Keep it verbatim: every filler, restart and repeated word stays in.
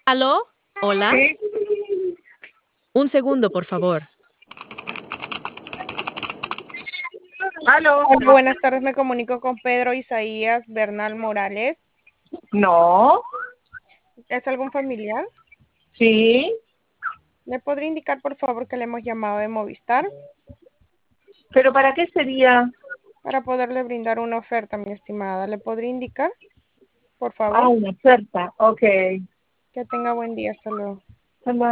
¿Aló? ¿Hola? Sí. Un segundo, por favor. ¿Aló? Hola, buenas tardes, me comunico con Pedro Isaías Bernal Morales. No. ¿Es algún familiar? Sí. ¿Me podría indicar, por favor, que le hemos llamado de Movistar ¿Pero para qué sería? para poderle brindar una oferta, mi estimada? ¿Le podría indicar, por Ah, favor? una oferta. Ok. Que tenga buen día, hasta luego. Hasta luego.